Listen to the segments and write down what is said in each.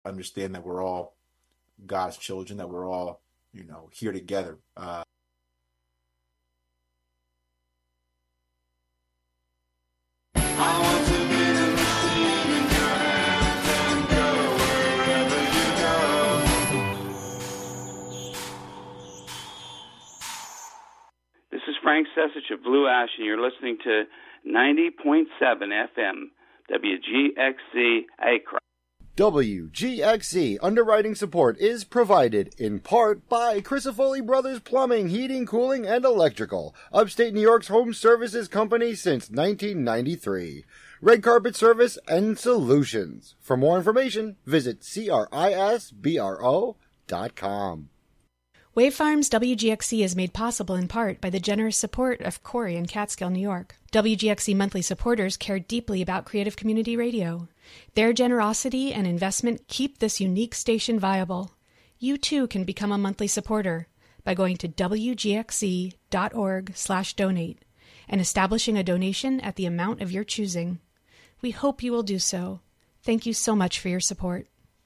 understand that we're all God's children, that we're all, here together. This is Frank Sesich of Blue Ash, and you're listening to 90.7 FM, WGXZ Akron. WGXZ underwriting support is provided in part by Crisafulli Brothers Plumbing, Heating, Cooling, and Electrical, upstate New York's home services company since 1993. Red Carpet Service and Solutions. For more information, visit CRISBRO.com. Wave Farms WGXC is made possible in part by the generous support of Corey in Catskill, New York. WGXC monthly supporters care deeply about creative community radio. Their generosity and investment keep this unique station viable. You too can become a monthly supporter by going to wgxc.org/donate and establishing a donation at the amount of your choosing. We hope you will do so. Thank you so much for your support.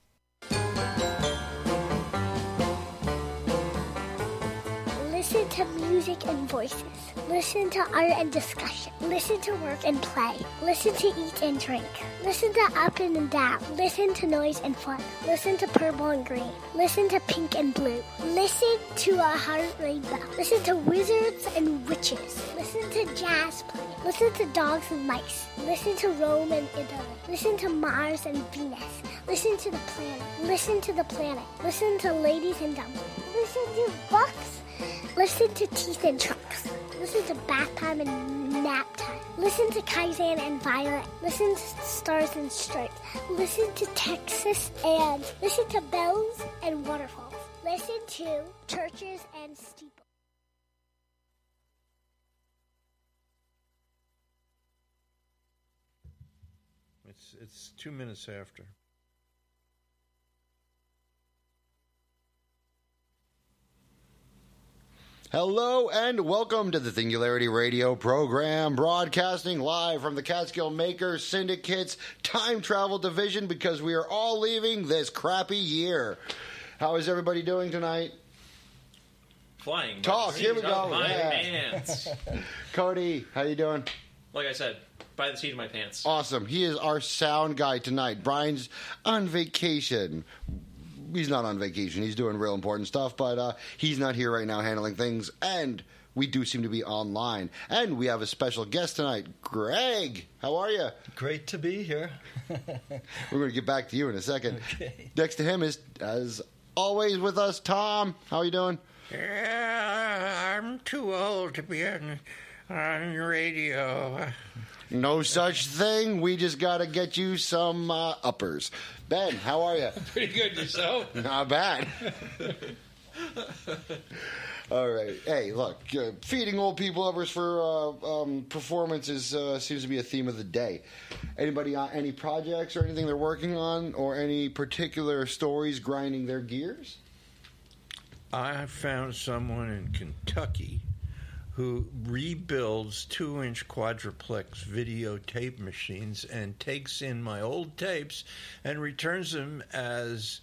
Listen to music and voices. Listen to art and discussion. Listen to work and play. Listen to eat and drink. Listen to up and down. Listen to noise and fun. Listen to purple and green. Listen to pink and blue. Listen to a heart rainbow. Listen to wizards and witches. Listen to jazz play. Listen to dogs and mice. Listen to Rome and Italy. Listen to Mars and Venus. Listen to the planet. Listen to the planet. Listen to ladies and dumplings. Listen to bucks. Listen to teeth and trunks. Listen to bath time and nap time. Listen to Kaizen and Violet. Listen to Stars and Stripes. Listen to Texas and listen to bells and waterfalls. Listen to churches and steeples. It's 2 minutes after. Hello and welcome to the Singularity Radio program, broadcasting live from the Catskill Makers Syndicate's Time Travel Division because we are all leaving this crappy year. How is everybody doing tonight? Flying. Talk, here we go. My Yeah. pants. Cody, how you doing? Like I said, by the seat of my pants. Awesome. He is our sound guy tonight. Brian's on vacation. He's not on vacation. He's doing real important stuff, but he's not here right now handling things, and we do seem to be online. And we have a special guest tonight. Greg, how are you? Great to be here. We're going to get back to you in a second. Okay. Next to him is, as always with us, Tom. How are you doing? Yeah, I'm too old to be on radio. No such thing. We just got to get you some uppers. Ben, how are you? Pretty good, yourself? Not bad. All right. Hey, look, feeding old people uppers for performances seems to be a theme of the day. Anybody on any projects or anything they're working on, or any particular stories grinding their gears? I found someone in Kentucky who rebuilds 2-inch quadruplex videotape machines and takes in my old tapes and returns them as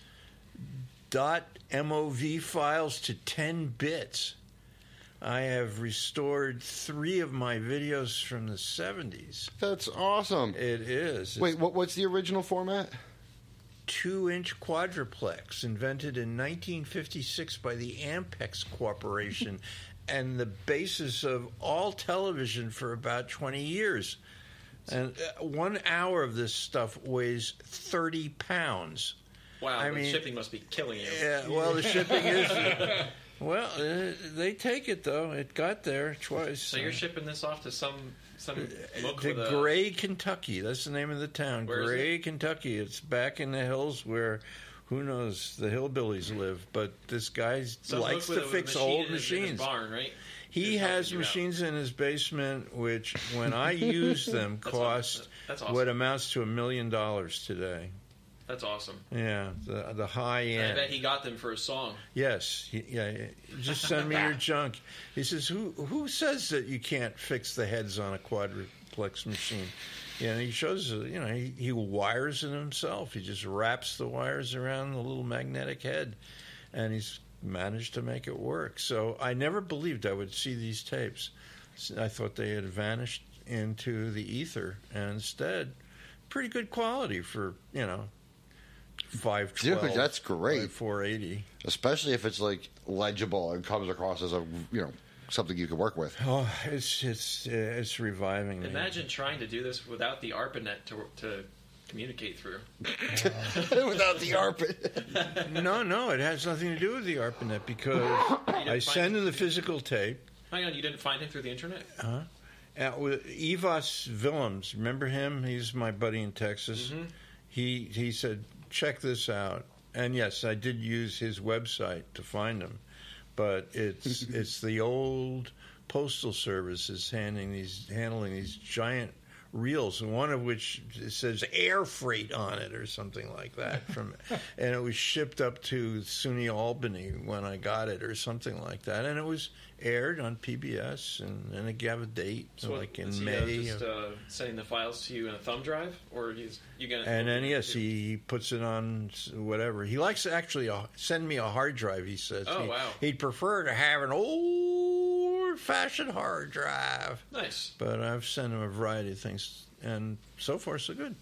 .mov files to 10 bits. I have restored 3 of my videos from the 70s. That's awesome. It is. Wait, what's the original format? 2-inch quadruplex, invented in 1956 by the Ampex Corporation, and the basis of all television for about 20 years. And 1 hour of this stuff weighs 30 pounds. Wow, the shipping must be killing you. Yeah, well, the shipping is... Well, they take it, though. It got there twice. So you're shipping this off to some book to with Gray, Kentucky. That's the name of the town. Where Gray, Kentucky. It's back in the hills where, who knows, the hillbillies live. But this guy likes to fix old machines. In his barn, right? He has machines in his basement, which, when I use them, cost awesome. what amounts to $1 million today. That's awesome. Yeah, the high end. I bet he got them for a song. Yes, just send me your junk. He says, who says that you can't fix the heads on a quadruplex machine? Yeah, and he shows, he wires it himself. He just wraps the wires around the little magnetic head, and he's managed to make it work. So I never believed I would see these tapes. I thought they had vanished into the ether, and instead, pretty good quality for, 512. Dude, that's great. 480. Especially if it's like legible and comes across as a something you can work with. Oh, it's reviving me. Imagine trying to do this without the ARPANET to communicate through. Without the ARPANET. No, it has nothing to do with the ARPANET because I send him the physical tape. Hang on, you didn't find him through the internet? With Ivas Willems, remember him? He's my buddy in Texas. Mm-hmm. He said, check this out. And yes, I did use his website to find him. But it's the old postal service is handling these giant reels, one of which says air freight on it or something like that. And it was shipped up to SUNY Albany when I got it or something like that. And it was aired on PBS, and it gave a date, so like in is he, May. Just sending the files to you in a thumb drive, or you gonna? And then he puts it on whatever. He likes to actually send me a hard drive. He says, wow, he'd prefer to have an old-fashioned hard drive. Nice. But I've sent him a variety of things, and so far so good.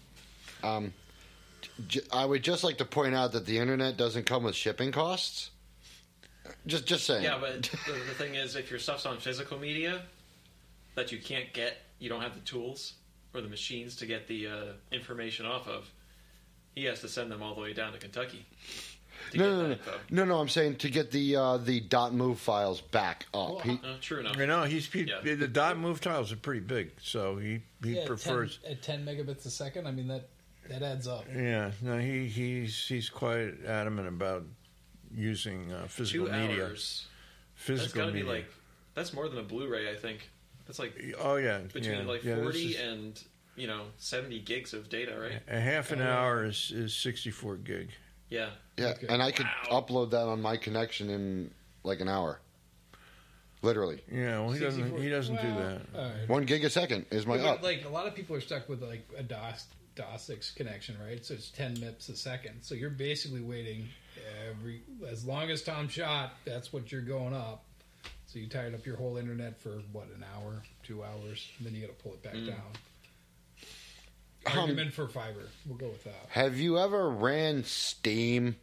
I would just like to point out that the internet doesn't come with shipping costs. Just saying. Yeah, but the thing is, if your stuff's on physical media that you can't get, you don't have the tools or the machines to get the information off of, he has to send them all the way down to Kentucky. No. I'm saying to get the .mov files back up. True enough. The .mov files are pretty big, so he prefers 10 megabits a second. I mean that adds up. Yeah, no, he's quite adamant about using physical 2 media. Hours. Physical that's media. That's more than a Blu-ray, I think. That's like between 40 and 70 gigs of data, right? A half an hour is 64 gig. Yeah. Yeah, and I could upload that on my connection in like an hour. Literally. Yeah, well, he doesn't do that. Right. 1 gig a second is my up. Like a lot of people are stuck with like a DOS6 connection, right? So it's 10 MIPS a second. So you're basically waiting as long as Tom shot, that's what you're going up. So you tied up your whole internet for an hour, 2 hours, and then you got to pull it back down. Argument for fiber. We'll go with that. Have you ever ran Steam?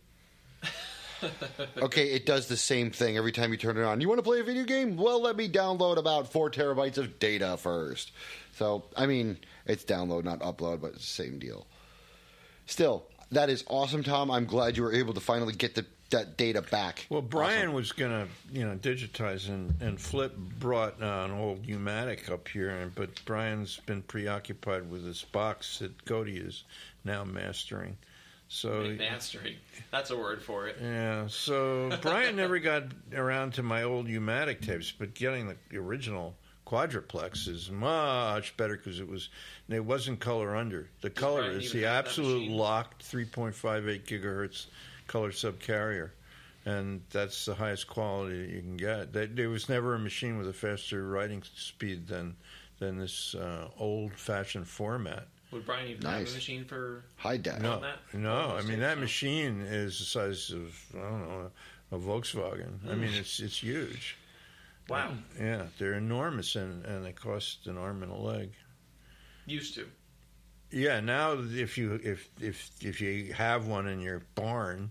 Okay, it does the same thing every time you turn it on. You want to play a video game? Well, let me download about 4 terabytes of data first. So, I mean, it's download, not upload, but it's the same deal. Still, that is awesome, Tom. I'm glad you were able to finally get that data back. Well, Brian was going to, digitize, and Flip brought an old U-matic up here, but Brian's been preoccupied with this box that Cody is now mastering. So mastering. That's a word for it. Yeah. So Brian never got around to my old U-matic tapes, but getting the original quadruplex is much better because it wasn't color under. The color is the absolute locked 3.58 gigahertz color subcarrier, and that's the highest quality that you can get. There was never a machine with a faster writing speed than this old-fashioned format. Would Brian even have a machine for high def? No. I mean that machine is the size of a Volkswagen. I mean it's huge. Wow. Yeah, they're enormous and they cost an arm and a leg. Used to. Yeah, now if you have one in your barn,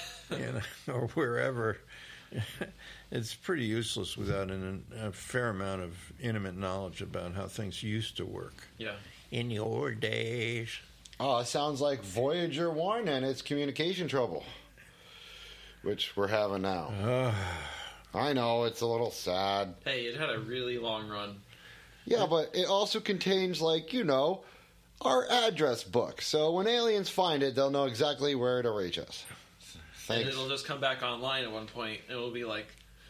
or wherever, it's pretty useless without a fair amount of intimate knowledge about how things used to work. Yeah. In your days. Oh, it sounds like Voyager 1 and its communication trouble, which we're having now. I know, it's a little sad. Hey, it had a really long run. Yeah, but it also contains, our address book. So when aliens find it, they'll know exactly where to reach us. Thanks. And it'll just come back online at one point. It'll be like,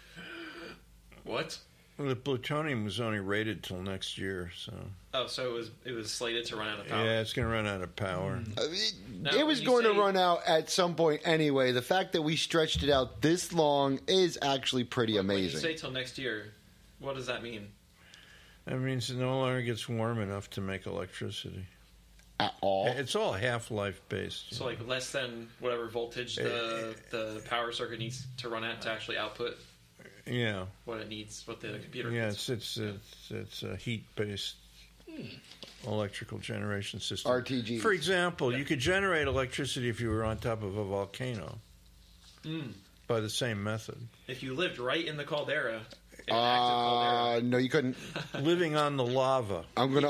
what? Well, the plutonium was only rated till next year, so. Oh, so it was slated to run out of power. Yeah, it's going to run out of power. It was going to run out at some point anyway. The fact that we stretched it out this long is actually pretty amazing. When you say till next year, what does that mean? That means it no longer gets warm enough to make electricity. at all. It's all half-life based. So like less than whatever voltage the power circuit needs to run at to actually output Yeah. what it needs, what the computer Yeah, needs. it's a heat-based electrical generation system. RTG. For example, you could generate electricity if you were on top of a volcano by the same method. If you lived right in the caldera, in an active caldera, No, you couldn't. Living on the lava. I'm gonna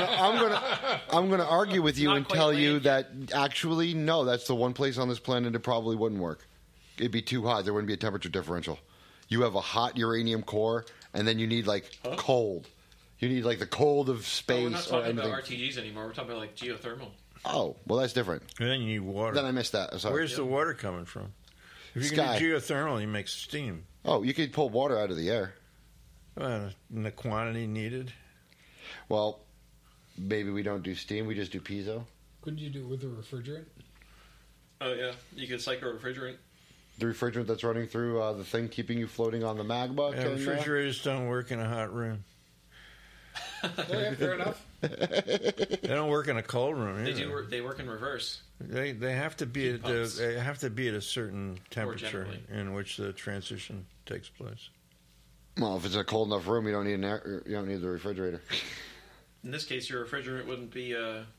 argue with you Not and quite tell you land. that actually, no, that's the one place on this planet it probably wouldn't work. It'd be too hot. There wouldn't be a temperature differential. You have a hot uranium core, and then you need cold. You need like the cold of space we're not or talking anything. about RTGs anymore. We're talking about like geothermal. Oh, well, that's different. And then you need water. Then I missed that. Sorry. Where's the water coming from? If you Sky. can do geothermal, you make steam. Oh, you could pull water out of the air. In the quantity needed. Well, maybe we don't do steam. We just do piezo. Couldn't you do it with a refrigerant? Oh yeah, you could cycle refrigerant. The refrigerant that's running through the thing keeping you floating on the magma. Yeah, refrigerators don't work in a hot room. Okay, fair enough. They don't work in a cold room They either. do. They work in reverse. They have to be Heat at pumps. they have to be at a certain temperature generally. in which the transition takes place. Well, if it's a cold enough room, you don't need you don't need the refrigerator. In this case, your refrigerant wouldn't be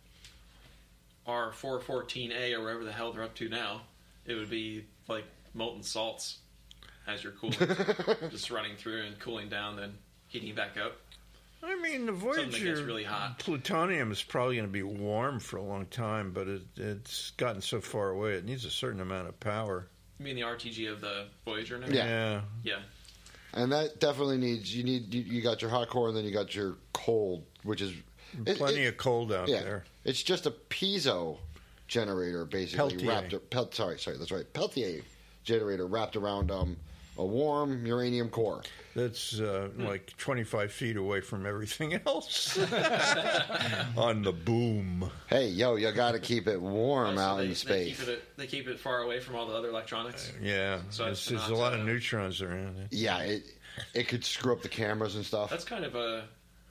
R414A or whatever the hell they're up to now. It would be like molten salts as you're cooling, just running through and cooling down, then heating back up. I mean, the Something that Voyager gets really hot. plutonium is probably going to be warm for a long time, but it's gotten so far away. It needs a certain amount of power. You mean the RTG of the Voyager now? Yeah. Yeah. And that definitely needs you got your hot core and then you got your cold, which is Plenty of cold out there. It's just a piezo generator basically Peltier. sorry, that's right. Peltier generator wrapped around a warm uranium core. That's like 25 feet away from everything else on the boom. Hey, you got to keep it warm So out in space. They keep it far away from all the other electronics. Yeah, So there's it's not, a lot of neutrons around it. Yeah, it could screw up the cameras and stuff. That's kind of what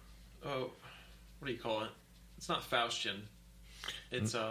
do you call it? It's not Faustian. It's I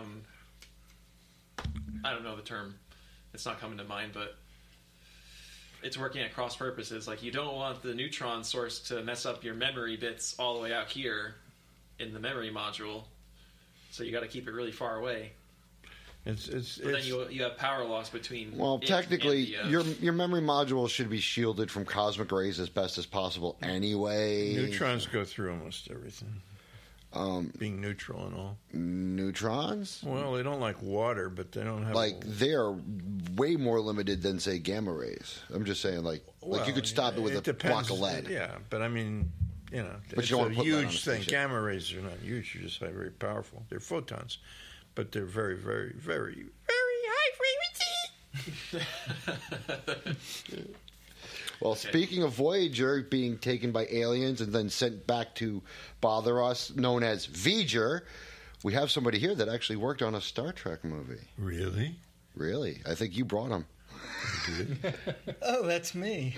don't know the term. It's not coming to mind, but it's working at cross purposes. Like, you don't want the neutron source to mess up your memory bits all the way out here in the memory module, so you got to keep it really far away. But then you have power loss between. Well, it technically, and your memory module should be shielded from cosmic rays as best as possible anyway. Neutrons go through almost everything. Being neutral and all. Neutrons? Well, they don't like water, but they don't have they're way more limited than say gamma rays. I'm just saying, you could stop it with a block of lead. Yeah, but I mean, But it's you don't a want to put lead on a huge thing. spaceship. Gamma rays are not huge; they're just very powerful. They're photons, but they're very, very, very, very high frequency. Well, speaking of Voyager being taken by aliens and then sent back to bother us, known as V'ger, we have somebody here that actually worked on a Star Trek movie. Really? Really? I think you brought him. Oh, that's me.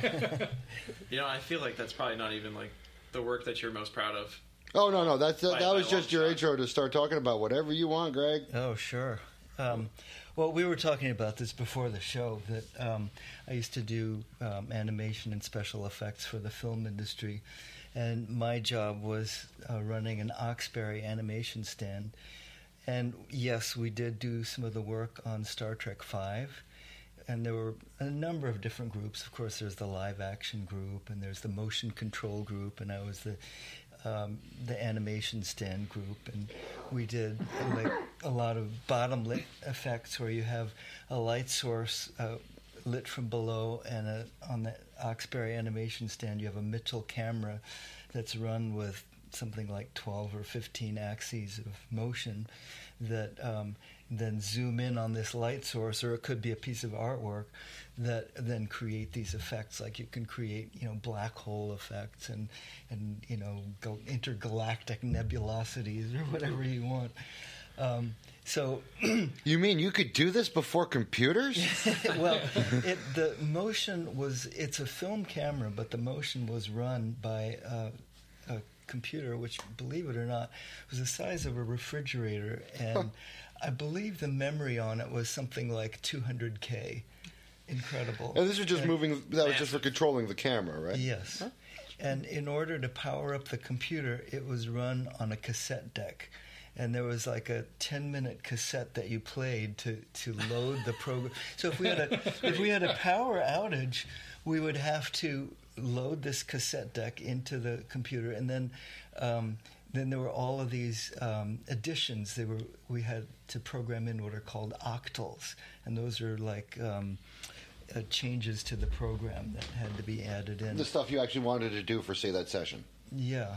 I feel like that's probably not even like the work that you're most proud of. Oh, no. That By was a just long your shot. intro to start talking about whatever you want, Greg. Oh, sure. Well, we were talking about this before the show, that I used to do animation and special effects for the film industry, and my job was running an Oxbury animation stand. And yes, we did do some of the work on Star Trek V, and there were a number of different groups. Of course, there's the live action group, and there's the motion control group, and I was the animation stand group, and we did a lot of bottom lit effects where you have a light source lit from below, and on the Oxbury animation stand you have a Mitchell camera that's run with something like 12 or 15 axes of motion that then zoom in on this light source, or it could be a piece of artwork that then create these effects. Like, you can create, black hole effects and intergalactic nebulosities or whatever you want. So, You mean you could do this before computers? well, it's a film camera, but the motion was run by a computer, which, believe it or not, was the size of a refrigerator, and I believe the memory on it was something like 200K. Incredible. And this was just that was just for controlling the camera, right? Yes. Huh? And in order to power up the computer, it was run on a cassette deck. And there was like a 10-minute cassette that you played to load the program. So if we had a power outage, we would have to load this cassette deck into the computer, and then there were all of these additions. We had to program in what are called octals, and those are like changes to the program that had to be added in. The stuff you actually wanted to do for, say, that session. Yeah.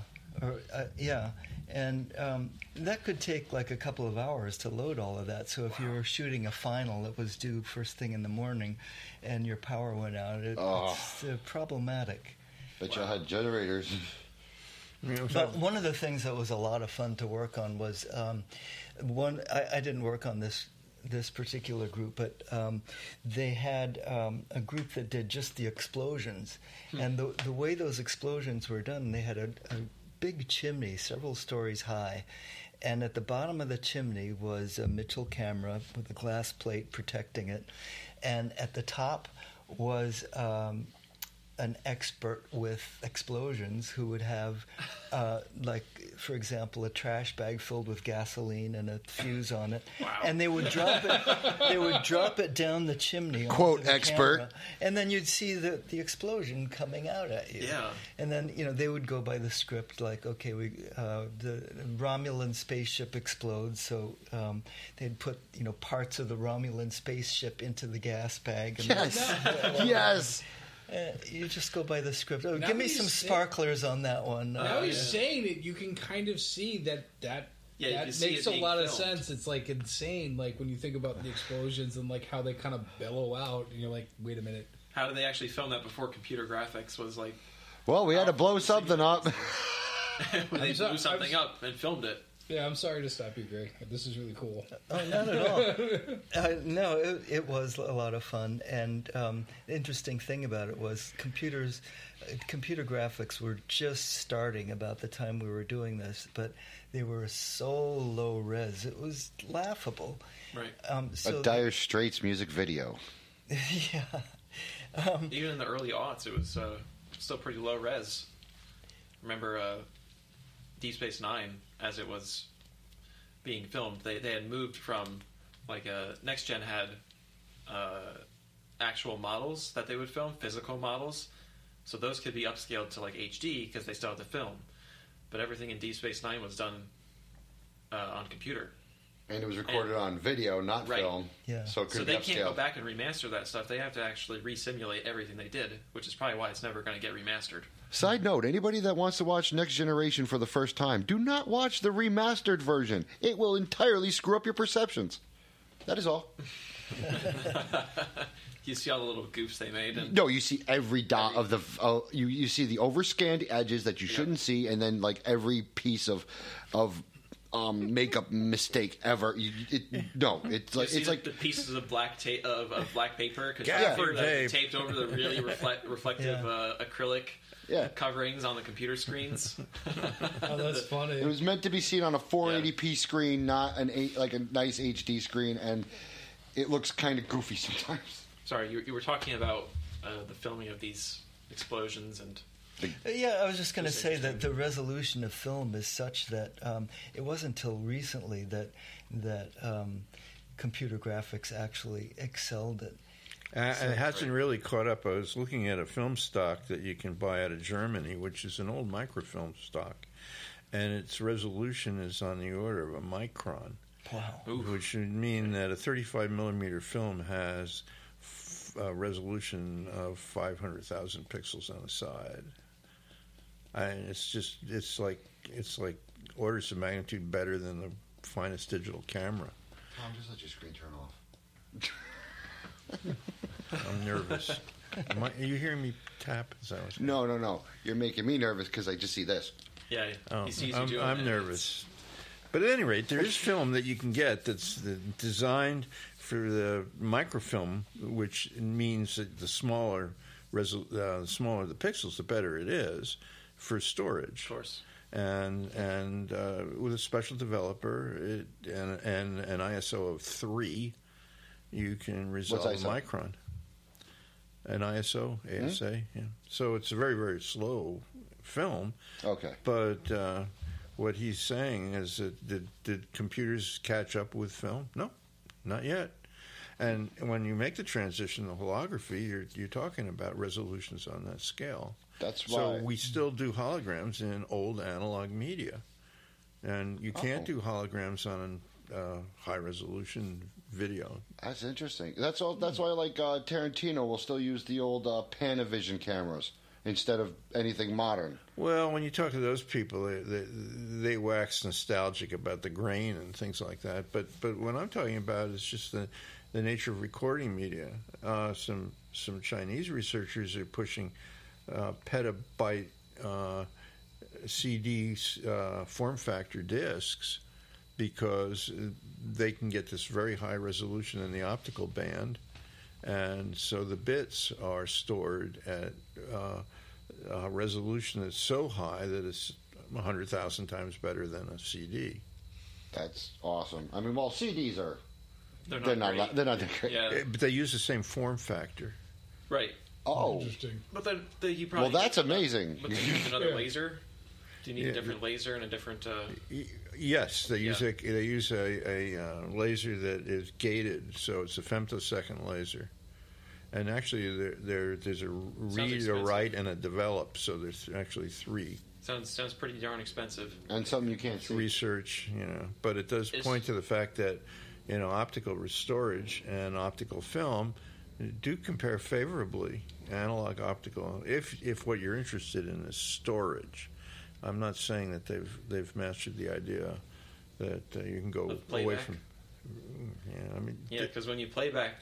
And that could take like a couple of hours to load all of that. So if you were shooting a final that was due first thing in the morning and your power went out, it's problematic. But you had generators. But one of the things that was a lot of fun to work on was I didn't work on this particular group, but they had a group that did just the explosions. And the way those explosions were done, they had a big chimney, several stories high, and at the bottom of the chimney was a Mitchell camera with a glass plate protecting it, and at the top was an expert with explosions who would have, like, for example, a trash bag filled with gasoline and a fuse on it. Wow. And they would drop it. They would drop it down the chimney. Quote the expert. Camera, and then you'd see the explosion coming out at you. Yeah. And then they would go by the script, like, okay, the Romulan spaceship explodes, so they'd put parts of the Romulan spaceship into the gas bag. And Yes. You just go by the script. Oh, give me some sparklers on that one. Now he's saying it, you can kind of see that makes a lot of sense. It's like insane, like when you think about the explosions and like how they kind of bellow out, and you're like, wait a minute. How did they actually film that before computer graphics was like? Well, we had to blow something up. They blew something up and filmed it. Yeah, I'm sorry to stop you, Greg. This is really cool. Oh, not at all. No, it was a lot of fun. And the interesting thing about it was computer graphics were just starting about the time we were doing this, but they were so low res. It was laughable. Right. A Dire Straits music video. Yeah. Even in the early aughts, it was still pretty low res. Remember Deep Space Nine, as it was being filmed, they had moved from, like, Next Gen had actual models that they would film, physical models, so those could be upscaled to like HD because they still have to film, but everything in Deep Space Nine was done on computer. And it was recorded on video, not film. Yeah. So they can't go back and remaster that stuff. They have to actually re-simulate everything they did, which is probably why it's never going to get remastered. Side note, anybody that wants to watch Next Generation for the first time, do not watch the remastered version. It will entirely screw up your perceptions. That is all. You see all the little goofs they made? And no, you see every dot of the... you see the overscanned edges that you shouldn't see, and then like every piece of makeup mistake ever. It's like the pieces of black tape of black paper because taped over the really reflective acrylic coverings on the computer screens. Oh, that's funny. It was meant to be seen on a 480p screen, not a nice HD screen, and it looks kind of goofy sometimes. Sorry, you were talking about the filming of these explosions and. Yeah, I was just going to say that the resolution of film is such that it wasn't until recently that computer graphics actually excelled it. It hasn't really caught up. I was looking at a film stock that you can buy out of Germany, which is an old microfilm stock, and its resolution is on the order of a micron. Wow. Which would mean that a 35 millimeter film has a resolution of 500,000 pixels on the side. And it's like orders of magnitude better than the finest digital camera. Tom, just let your screen turn off. I'm nervous. Are you hearing me tap? Is that what's No. You're making me nervous because I just see this. Yeah, he sees you doing I'm nervous. But at any rate, there is film that you can get that's designed for the microfilm, which means that the smaller the pixels, the better it is for storage. Of course. and with a special developer and an ISO of 3, you can resolve a micron. An ISO, ASA, yeah. So it's a very, very slow film. Okay. But what he's saying is that did computers catch up with film? No, not yet. And when you make the transition to holography, you're talking about resolutions on that scale. That's why. So we still do holograms in old analog media, and you can't do holograms on high resolution video. That's interesting. That's all. That's why, like Tarantino will still use the old Panavision cameras instead of anything modern. Well, when you talk to those people, they wax nostalgic about the grain and things like that. But what I'm talking about is just the nature of recording media. Some Chinese researchers are pushing petabyte CD form factor discs because they can get this very high resolution in the optical band, and so the bits are stored at a resolution that's so high that it's 100,000 times better than a CD. That's awesome. I mean, well, CDs are they're not that great. Yeah. But they use the same form factor. Right. Oh, interesting. But then you probably well, that's amazing. But do you need another laser? Do you need a different laser and a different? Yes, they use a laser that is gated, so it's a femtosecond laser. And actually, there's a read, a write, and a develop. So there's actually 3. Sounds pretty darn expensive. And something you can't see. Research, but it does point to the fact that optical storage and optical film do compare favorably, analog optical. If what you're interested in is storage, I'm not saying that they've mastered the idea that you can go away from. Yeah, because when you play back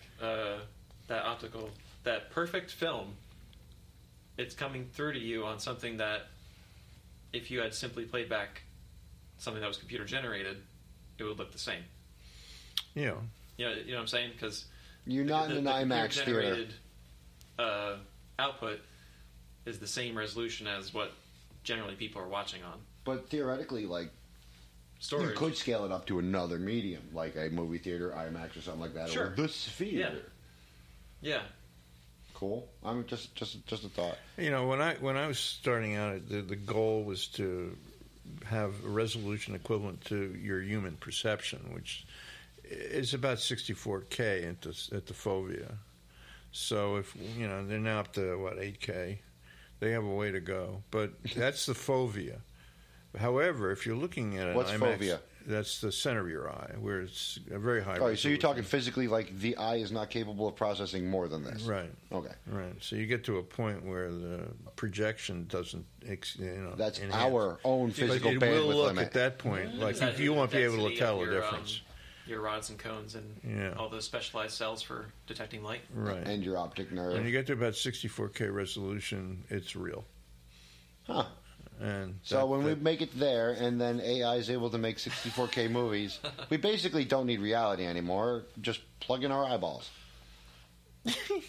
that perfect film, it's coming through to you on something that, if you had simply played back something that was computer generated, it would look the same. Yeah. You know what I'm saying? Because you're not in an IMAX theater. Output is the same resolution as what generally people are watching on. But theoretically, like, storage, you could scale it up to another medium, like a movie theater, IMAX, or something like that, sure. or the Sphere. Yeah. Cool. I'm just a thought. When I was starting out, the goal was to have a resolution equivalent to your human perception, which is about 64K at the fovea. So if they're now up to 8K, they have a way to go. But that's the fovea. However, if you're looking at an what's IMAX, fovea? That's the center of your eye, where it's a very high. All right, so you're talking physically, like the eye is not capable of processing more than this, right? Okay, right. So you get to a point where the projection doesn't, that's enhance. our own physical bandwidth limit. It will look limit. at that point like you won't be able to tell the difference. Your rods and cones and all those specialized cells for detecting light, right? And your optic nerve. When you get to about 64K resolution, it's real. Huh. And so when we make it there, and then AI is able to make 64K movies, we basically don't need reality anymore. Just plug in our eyeballs. Plug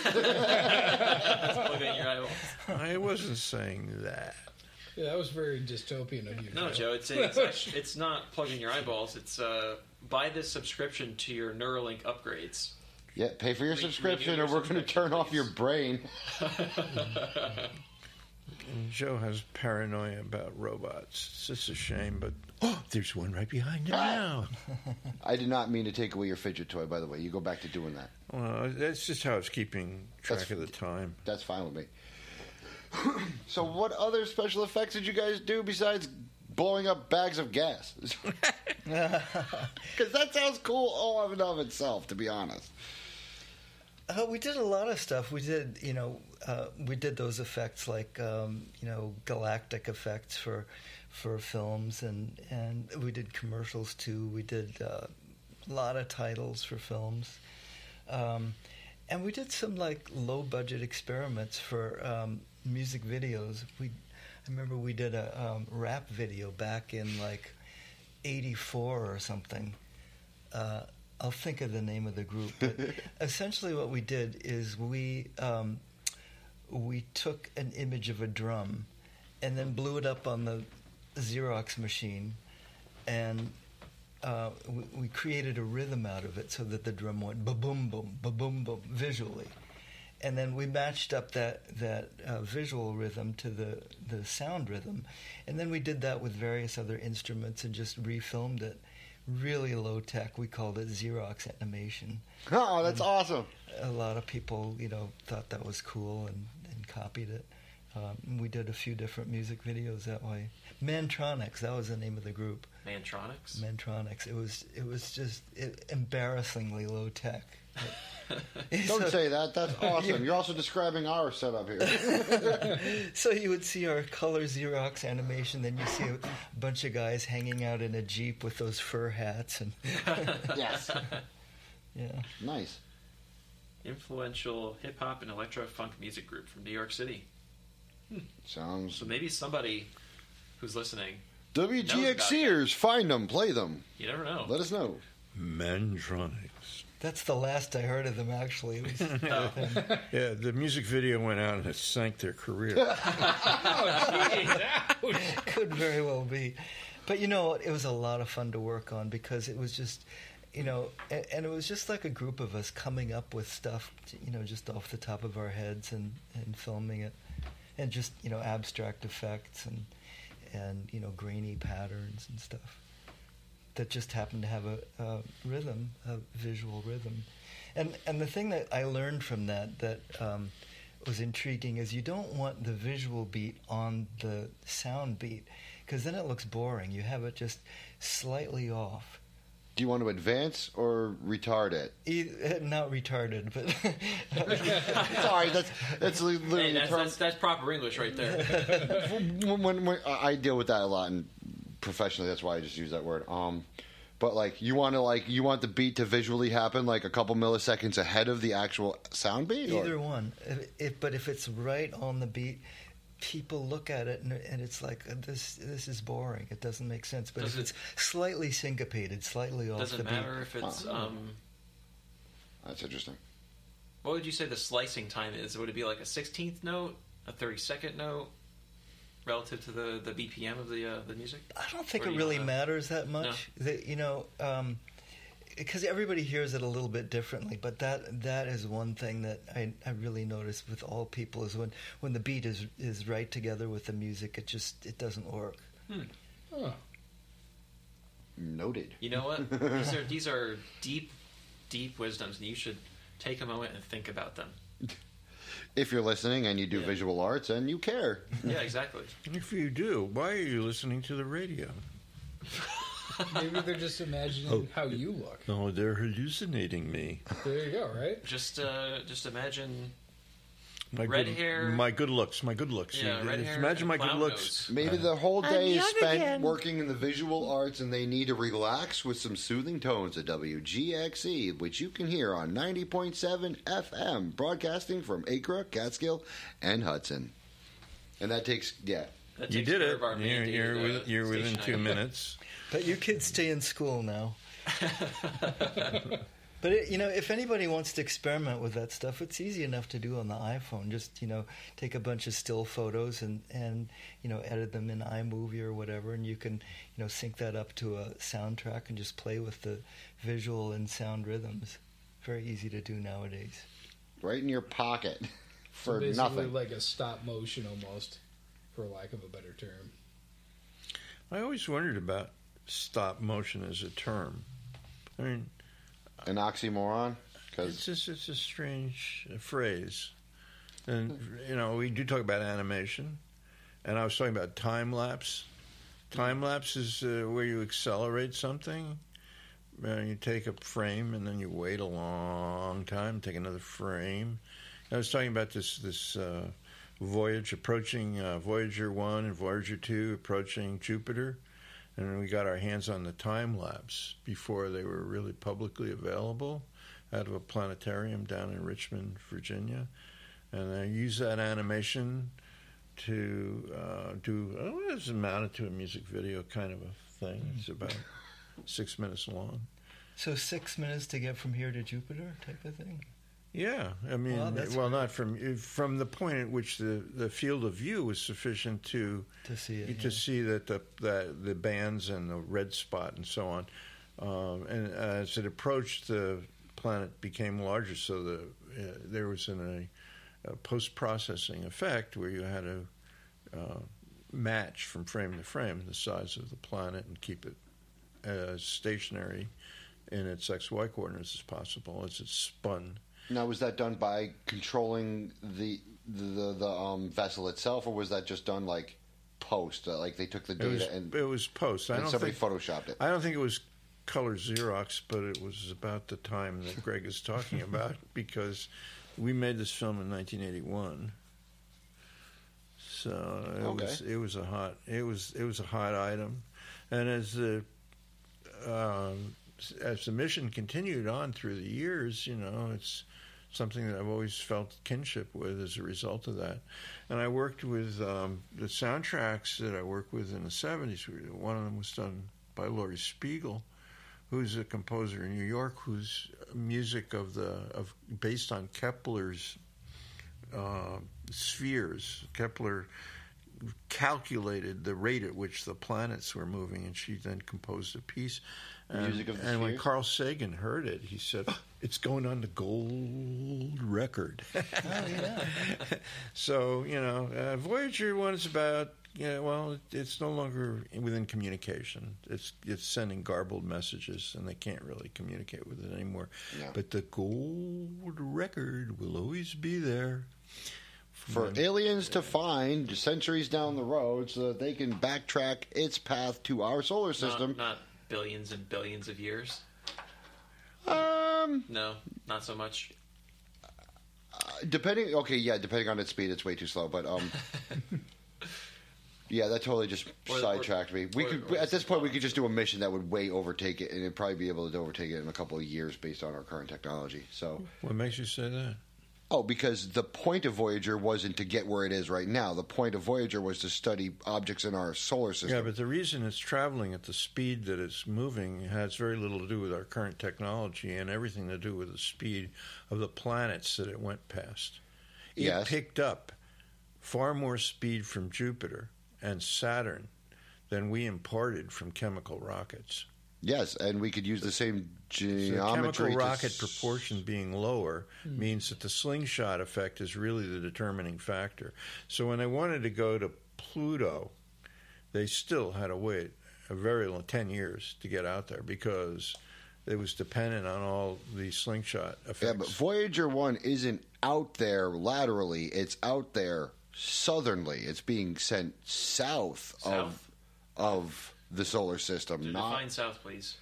in your eyeballs. I wasn't saying that. Yeah, that was very dystopian of you. No, Joe, it's not plug in your eyeballs. It's buy this subscription to your Neuralink upgrades. Yeah, pay for your subscription, or we're going to turn off your brain. Joe has paranoia about robots. It's just a shame, but there's one right behind him now. I did not mean to take away your fidget toy, by the way. You go back to doing that. Well, that's just how I was keeping track of the time. That's fine with me. So what other special effects did you guys do besides blowing up bags of gas? Because that sounds cool all of and of itself, to be honest. We did a lot of stuff. We did, we did those effects like, galactic effects for films, and we did commercials too. We did a lot of titles for films, and we did some like low budget experiments for music videos. I remember we did a rap video back in like '84 or something. I'll think of the name of the group. But essentially what we did is we took an image of a drum and then blew it up on the Xerox machine, and we created a rhythm out of it so that the drum went ba-boom, boom, ba-boom, boom, visually. And then we matched up that visual rhythm to the sound rhythm. And then we did that with various other instruments and just refilmed it. Really low tech. We called it Xerox animation. Oh, that's awesome. A lot of people, thought that was cool and copied it. We did a few different music videos that way. Mantronics, that was the name of the group. Mantronics. It was just embarrassingly low tech. Don't say that. That's awesome. You're also describing our setup here. So you would see our color Xerox animation, then you see a bunch of guys hanging out in a Jeep with those fur hats. And yes. Yeah. Nice. Influential hip-hop and electro-funk music group from New York City. Sounds... So maybe somebody who's listening... WGXers, find them, play them. You never know. Let us know. Mantronics. That's the last I heard of them, actually. Yeah, the music video went out and it sank their career. Could very well be. But it was a lot of fun to work on because it was just, and it was just like a group of us coming up with stuff, just off the top of our heads and filming it. And just, abstract effects and grainy patterns and stuff that just happened to have a rhythm, a visual rhythm. And the thing that I learned from that was intriguing is you don't want the visual beat on the sound beat because then it looks boring. You have it just slightly off. Do you want to advance or retard it? Not retarded, but sorry, that's literally that's proper English right there. when I deal with that a lot, and professionally, that's why I just use that word. But you want the beat to visually happen like a couple milliseconds ahead of the actual sound beat. Either one, but if it's right on the beat, people look at it and it's like this is boring. It doesn't make sense. But if it's slightly syncopated, slightly off the beat, doesn't matter if it's. That's interesting. What would you say the slicing time is? Would it be like a 16th note, a 32nd note, relative to the BPM of the music? I don't think it really matters that much. No. Because everybody hears it a little bit differently, but that is one thing that I really notice with all people is when the beat is right together with the music, it doesn't work. Huh. Noted. You know what? These are deep wisdoms, and you should take a moment and think about them. If you're listening and you do visual arts and you care. Yeah, exactly. If you do, why are you listening to the radio? Maybe they're just imagining how you look. No, they're hallucinating me. There you go, right? Just imagine my red good, hair. My good looks. Yeah, red hair. Imagine my good clown looks. nose. Maybe the whole day is spent working in the visual arts and they need to relax with some soothing tones at WGXE, which you can hear on 90.7 FM, broadcasting from Acre, Catskill, and Hudson. And that takes, That you takes did care it. of our mandated, You're within station 2 ID. minutes. But you kids stay in school now. But if anybody wants to experiment with that stuff, it's easy enough to do on the iPhone. Just take a bunch of still photos and edit them in iMovie or whatever, and you can sync that up to a soundtrack and just play with the visual and sound rhythms. Very easy to do nowadays. right in your pocket for so basically nothing. Like a stop motion almost, for lack of a better term. I always wondered about stop motion as a term. I mean, An oxymoron? it's a strange phrase. And, we do talk about animation. And I was talking about time lapse. Time lapse is where you accelerate something. You take a frame and then you wait a long time, take another frame. I was talking about this voyage approaching Voyager 1 and Voyager 2 approaching Jupiter. And we got our hands on the time lapse before they were really publicly available out of a planetarium down in Richmond, Virginia. And I used that animation to it's amounted to a music video kind of a thing. It's about 6 minutes long. So 6 minutes to get from here to Jupiter type of thing? Yeah, I mean, not from the point at which the field of view was sufficient to see it, to see that the bands and the red spot and so on, and as it approached, the planet became larger, so there was a post-processing effect where you had to match from frame to frame the size of the planet and keep it as stationary in its XY coordinates as possible as it spun. Now, was that done by controlling the vessel itself, or was that just done like post? Like they took the data it was post. And somebody photoshopped it. I don't think it was color Xerox, but it was about the time that Greg is talking about because we made this film in 1981. So it was a hot item, and as the mission continued on through the years, it's something that I've always felt kinship with as a result of that. And I worked with the soundtracks that I worked with in the 70s. One of them was done by Laurie Spiegel, who's a composer in New York, whose music based on Kepler's spheres. Kepler calculated the rate at which the planets were moving, and she then composed a piece. And when Carl Sagan heard it, he said, "It's going on the gold record." Oh, yeah. So, Voyager 1 is about, it's no longer within communication. It's sending garbled messages, and they can't really communicate with it anymore. Yeah. But the gold record will always be there. For aliens to find centuries down the road so that they can backtrack its path to our solar system. Not billions and billions of years? No, not so much. Depending on its speed, it's way too slow. But yeah, that totally just sidetracked me. At this point, we could just do a mission that would way overtake it, and it'd probably be able to overtake it in a couple of years based on our current technology. So, what makes you say that? Oh, because the point of Voyager wasn't to get where it is right now. The point of Voyager was to study objects in our solar system. Yeah, but the reason it's traveling at the speed that it's moving has very little to do with our current technology and everything to do with the speed of the planets that it went past. It picked up far more speed from Jupiter and Saturn than we imparted from chemical rockets. Yes, and we could use the same geometry. So chemical rocket proportion being lower means that the slingshot effect is really the determining factor. So when they wanted to go to Pluto, they still had to wait a very long 10 years to get out there because it was dependent on all the slingshot effects. Yeah, but Voyager 1 isn't out there laterally. It's out there southernly. It's being sent south. of the solar system. Define south, please.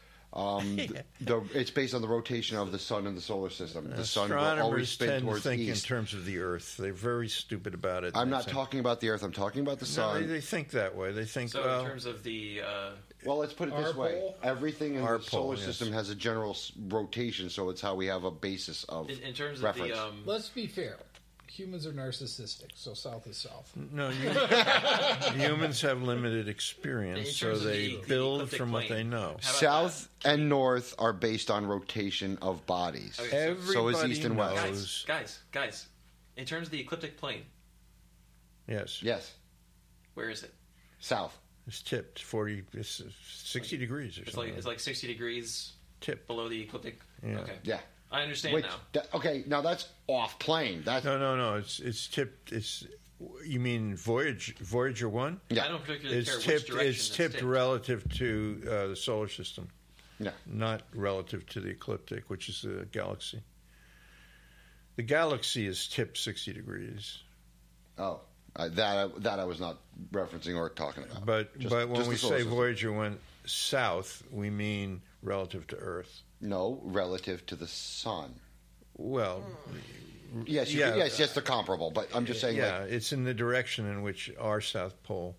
It's based on the rotation of the sun in the solar system. The sun will always spin towards think east. In terms of the Earth. They're very stupid about it. I'm not talking about the Earth. I'm talking about the sun. No, they think that way. They think, in terms of the... well, let's put it this way. Everything in the solar system has a general rotation, so it's how we have a basis of in terms reference. Of the... Let's be fair. Humans are narcissistic, so south is south. No, humans have limited experience, so they build from what they know. South and north are based on rotation of bodies. Okay, so is east and west. Guys, in terms of the ecliptic plane. Yes. Where is it? South. It's tipped 60 degrees or something. It's like 60 degrees tip below the ecliptic. Yeah. Okay. Yeah. I understand now. Okay, now that's off plane. No. It's tipped. You mean Voyager 1? Yeah. I don't particularly care which direction it's tipped relative to the solar system. Yeah. Not relative to the ecliptic, which is the galaxy. The galaxy is tipped 60 degrees. Oh, that I was not referencing or talking about. But when we say Voyager went south, we mean relative to Earth. No, relative to the sun. Well, yes, they're comparable. But I'm just saying. Yeah, it's in the direction in which our South Pole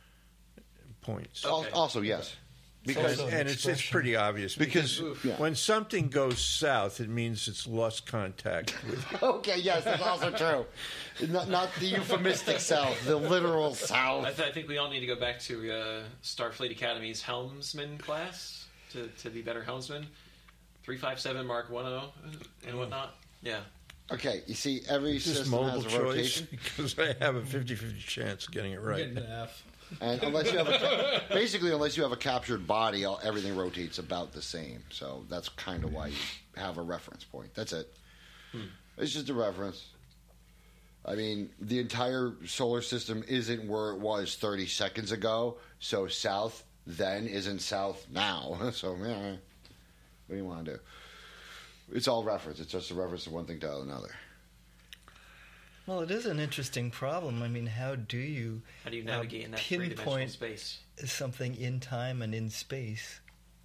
points. Okay. Also, yes, because it's pretty obvious because when something goes south, it means it's lost contact with. Okay, yes, that's also true. Not the euphemistic south, the literal south. I think we all need to go back to Starfleet Academy's helmsman class to be better helmsmen. 357 Mark 10 and whatnot. Yeah. Okay, you see, every Is this system has multiple a choice? rotation. Because I have a 50-50 chance of getting it I'm right. getting an F. And unless you have unless you have a captured body, everything rotates about the same. So that's kind of why you have a reference point. That's it. It's just a reference. I mean, the entire solar system isn't where it was 30 seconds ago. So south then isn't south now. So yeah, what do you want to do? It's all reference. It's just a reference to one thing to another. Well, it is an interesting problem. I mean, how do you navigate in that three-dimensional pinpoint space? Something in time and in space?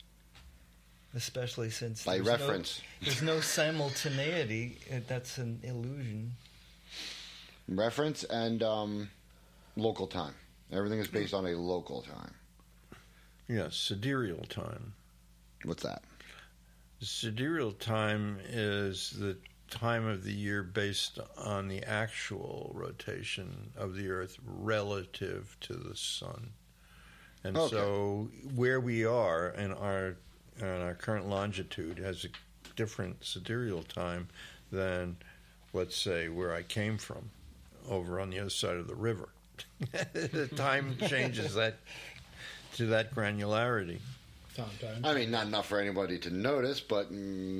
Especially since By reference. There's no simultaneity. That's an illusion. Reference and local time. Everything is based on a local time. Yes, sidereal time. What's that? Sidereal time is the time of the year based on the actual rotation of the Earth relative to the sun. And so where we are in our current longitude has a different sidereal time than, let's say, where I came from, over on the other side of the river. The time changes that to that granularity. I mean, not enough for anybody to notice, but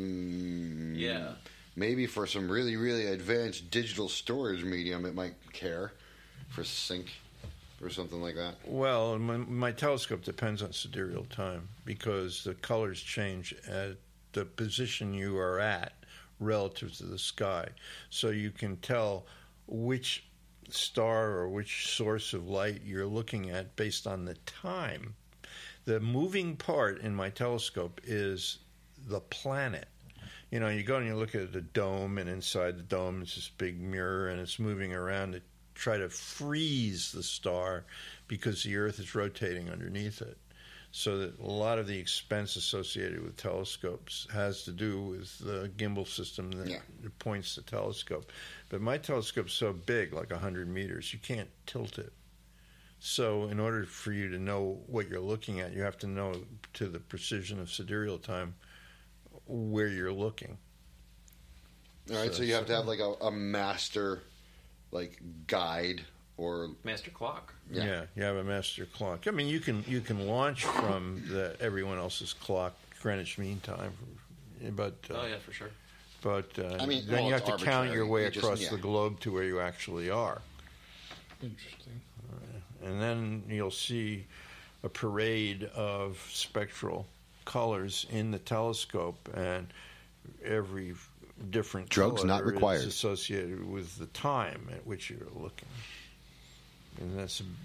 yeah, maybe for some really, really advanced digital storage medium, it might care for sync or something like that. Well, my telescope depends on sidereal time because the colors change at the position you are at relative to the sky. So you can tell which star or which source of light you're looking at based on the time. The moving part in my telescope is the planet. You know, you go and you look at the dome, and inside the dome is this big mirror, and it's moving around to try to freeze the star because the Earth is rotating underneath it. So that a lot of the expense associated with telescopes has to do with the gimbal system that points the telescope. But my telescope's so big, like 100 meters, you can't tilt it. So in order for you to know what you're looking at, you have to know to the precision of sidereal time where you're looking. All right, so you have to have like a master like guide or master clock. Yeah, you have a master clock. I mean, you can launch from everyone else's clock, Greenwich Mean Time, but oh yeah, for sure. But I mean, then you have to arbitrary. count your way You just- across the globe to where you actually are. Interesting. And then you'll see a parade of spectral colors in the telescope, and every different Drugs color not required. is associated with the time at which you're looking. And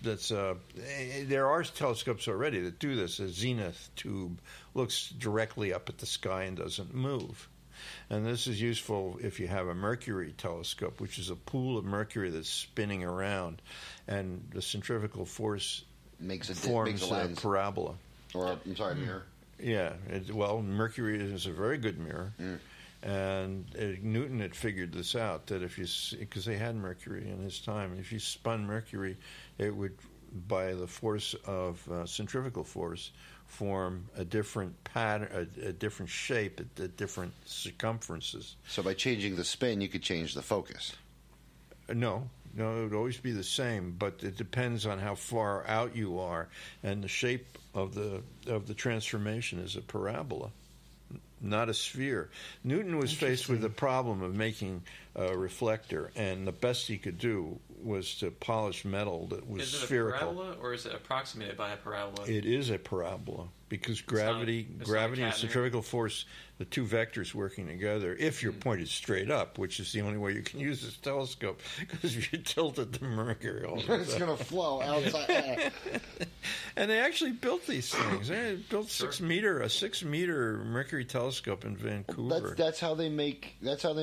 there are telescopes already that do this. A zenith tube looks directly up at the sky and doesn't move. And this is useful if you have a Mercury telescope, which is a pool of mercury that's spinning around, and the centrifugal force forms a lens. parabola. Or, I'm sorry, mirror. Yeah. Mercury is a very good mirror. And Newton had figured this out, that because they had Mercury in his time, if you spun Mercury, it would, by the force of centrifugal force, form a different pattern, a different shape at different circumferences. So by changing the spin, you could change the focus. No, it would always be the same, but it depends on how far out you are, and the shape of the transformation is a parabola, not a sphere. Newton was faced with the problem of making a reflector, and the best he could do was to polish metal that was spherical. Is it a parabola, or is it approximated by a parabola? It is a parabola, because gravity and centrifugal force, the two vectors working together, if you're pointed straight up, which is the only way you can use this telescope, because if you tilted the Mercury all the time, it's going to flow outside. And they actually built these things. They built a 6 meter Mercury telescope in Vancouver. That's how they make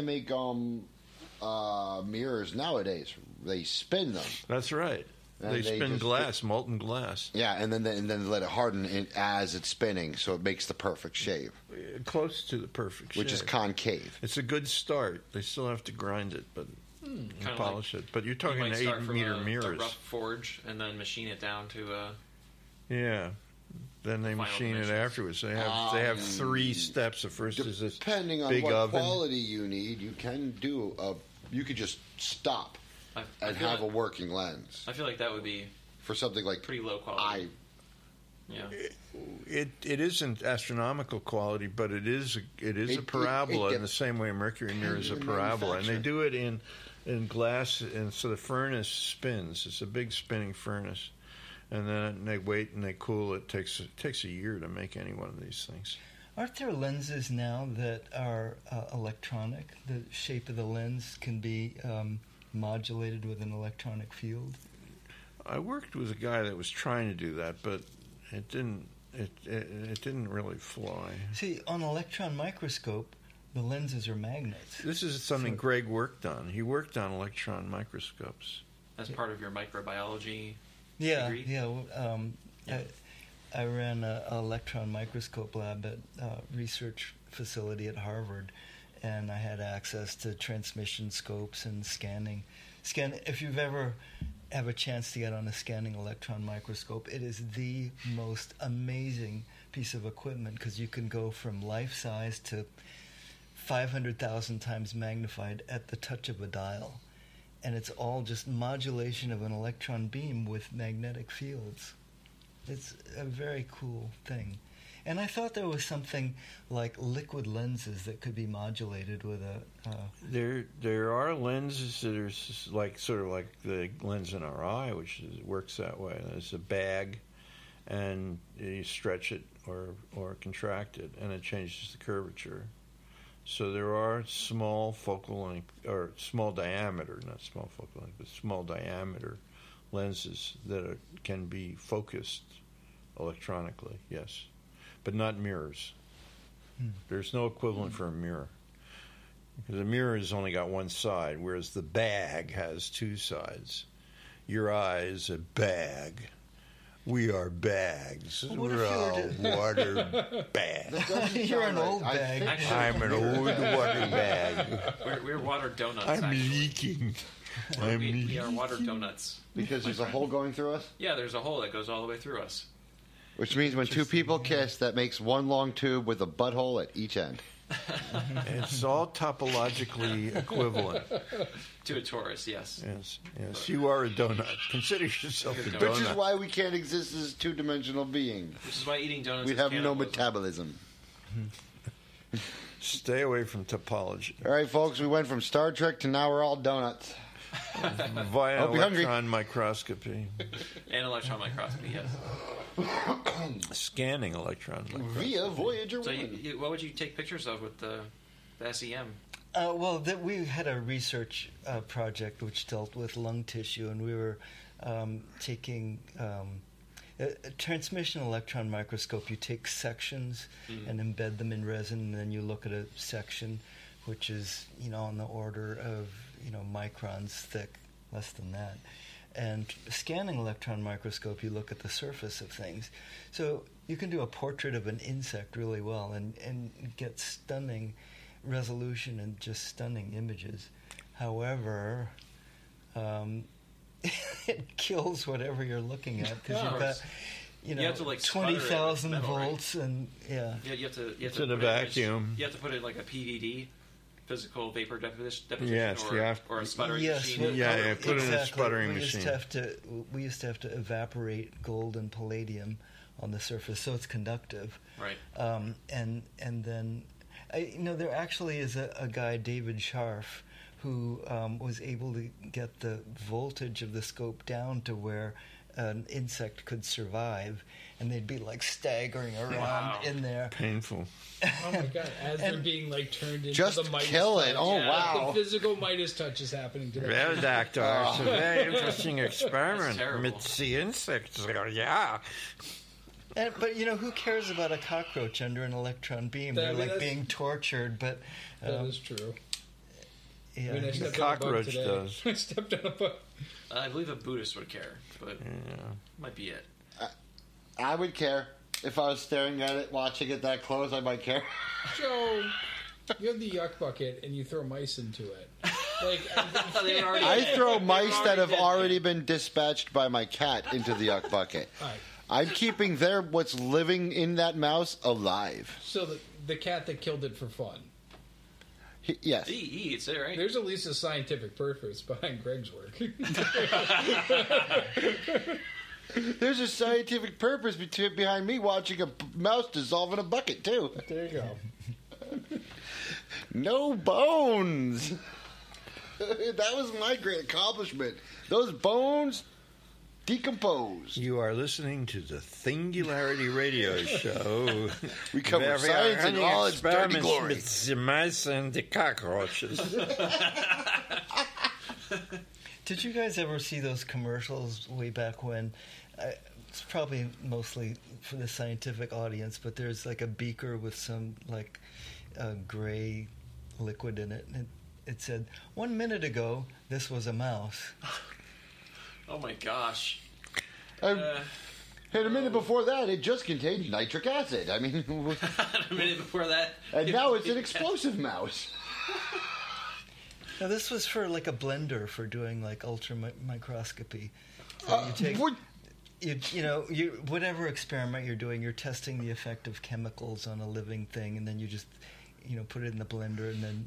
mirrors nowadays. They spin them. That's right. And they spin glass, molten glass. Yeah, and then they let it harden as it's spinning, so it makes the perfect shape. Close to the perfect shape. Which is concave. It's a good start. They still have to grind it, but and polish it. But you're talking 8 meter mirrors. A rough forge and then machine it down to. Yeah. then they machine it afterwards. They have 3 steps. The first is this depending on big what oven. quality you need, you can do you could just stop and feel have like- a working lens I feel like that would be for something like pretty low quality. Yeah. It isn't astronomical quality, but it is a parabola in the same way a mercury mirror is a parabola, and they do it in glass, and so the furnace spins. It's a big spinning furnace, and then they wait and they cool it. It takes a year to make any one of these things. Aren't there lenses now that are electronic? The shape of the lens can be modulated with an electronic field? I worked with a guy that was trying to do that, but it didn't really fly. See, on an electron microscope, the lenses are magnets. This is something Greg worked on. He worked on electron microscopes. As part of your microbiology Yeah, degree? I ran an electron microscope lab at a research facility at Harvard, and I had access to transmission scopes and scanning. If you've ever have a chance to get on a scanning electron microscope, it is the most amazing piece of equipment because you can go from life size to 500,000 times magnified at the touch of a dial. And it's all just modulation of an electron beam with magnetic fields. It's a very cool thing. And I thought there was something like liquid lenses that could be modulated with a... There are lenses that are sort of like the lens in our eye, which works that way. There's a bag, and you stretch it or contract it, and it changes the curvature. So there are small focal length, or small diameter, not small focal length, but small diameter lenses that can be focused electronically, yes. But not mirrors. There's no equivalent for a mirror. Because a mirror has only got one side, whereas the bag has 2 sides. Your eye is a bag. We are bags. We're a water bag. You're an old bag. I'm an old water bag. We're water donuts, I'm actually. leaking. We are water donuts. because there's a hole going through us. Yeah, there's a hole that goes all the way through us. Which means when 2 people kiss, that makes one long tube with a butthole at each end. It's all topologically equivalent. To a torus, yes. Yes. You are a donut. Consider yourself a donut. Which is why we can't exist as 2-dimensional beings. Which is why eating donuts We'd is have no cannibalism. metabolism. Stay away from topology. All right, folks, we went from Star Trek to now we're all donuts. Via Hope you're hungry. electron microscopy. And electron microscopy, yes. Scanning electron microscopy. Via Voyager So 1. what would you take pictures of with the SEM? We had a research project which dealt with lung tissue, and we were taking a transmission electron microscope. You take sections and embed them in resin, and then you look at a section which is, on the order of, microns thick, less than that. And scanning electron microscope, you look at the surface of things. So you can do a portrait of an insect really well and get stunning resolution and just stunning images. However, it kills whatever you're looking at because you've got, you have to, like, 20,000 metal, right? volts and Yeah, you have to. It's in put a vacuum. You have to put it in like a PVD, physical vapor deposition, Yes, or a sputtering yes, machine. Yeah, put it in a exactly. sputtering we machine. We used to have to evaporate gold and palladium on the surface so it's conductive. Right. And then, there actually is a guy, David Scharf, who was able to get the voltage of the scope down to where an insect could survive, and they'd be like staggering around in there. Painful. Oh my god! As they're being like turned into Just the Midas kill it. touch. Oh, Yeah, wow. The physical Midas touch is happening to them. Well, doctor, it's a very interesting experiment terrible. with the insects. Yeah. But who cares about a cockroach under an electron beam? They're like being tortured, but That is true. yeah. I mean, I The stepped on a bug cockroach today. does. I stepped on a bug. I believe a Buddhist would care, but Yeah. might be it. I would care. If I was staring at it, watching it that close, I might care. Joe, you have the yuck bucket and you throw mice into it. Like, They already I throw mice that have dead. already been dispatched by my cat into the yuck bucket. all right. I'm keeping what's living in that mouse alive. So the cat that killed it for fun. Yes. He eats it, right? There's at least a scientific purpose behind Greg's work. There's a scientific purpose behind me watching a mouse dissolve in a bucket, too. There you go. No bones. That was my great accomplishment. Those bones decomposed. You are listening to the Thingularity Radio Show. We cover where we science are in running all its dirty experiments glory. with the mice and the cockroaches. Did you guys ever see those commercials way back when? It's probably mostly for the scientific audience, but there's like a beaker with some like gray liquid in it, and it said, 1 minute ago, this was a mouse. Oh my gosh. And a minute before that, it just contained nitric acid. I mean, A minute before that. and now it's an explosive mouse. Now, this was for like a blender for doing like ultra microscopy. So you take, what? whatever experiment you're doing, you're testing the effect of chemicals on a living thing, and then you just, put it in the blender and then,